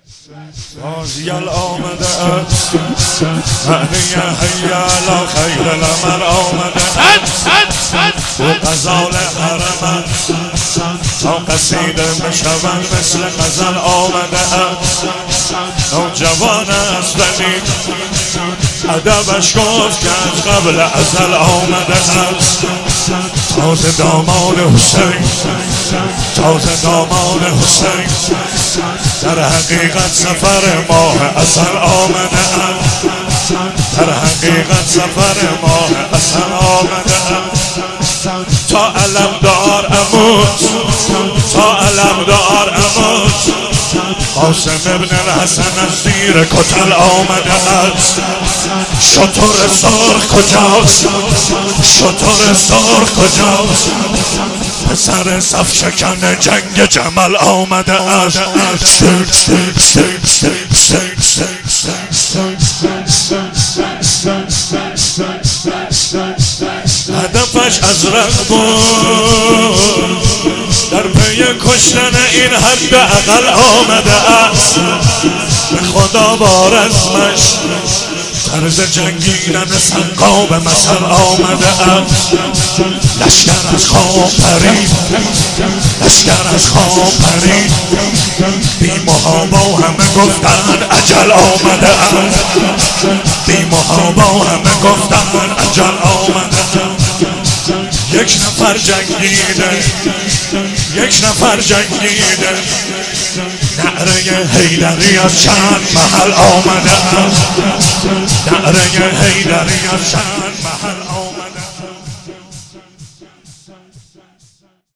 بازیل آمده است معنی حیالا خیر العمل آمده است و غزال حرم تا قصیده بشود مثل غزل آمده است نوجوان است ولی ادبش گفت که از قبل ازل آمده است تازه داماد حسین تازه داماد حسین در حقیقت سفر ماه اصل آمده است در حقیقت سفر ماه اصل آمده است تا علمدار اموت تا علمدار اموت قاسم ابن الحسن از زیر کتل آمده است شتر سرخ کجاست شتر سرخ کجاست پسر صف شکن جنگ جمل آمده است هدفش ازرق بود در پی کشتن این حد اقل آمده است به خدا با رسمش طرز جنگیدن سنگا به مثل آمده است لشکر از خواب پرید لشکر از خواب پرید بی محابا همه گفتن اجل آمده است بی محابا همه گفتن اجل آمده است یک نفر جنگیده یک نفر جنگیده نعره حیدری از چند محل آمده است نعره حیدری از چند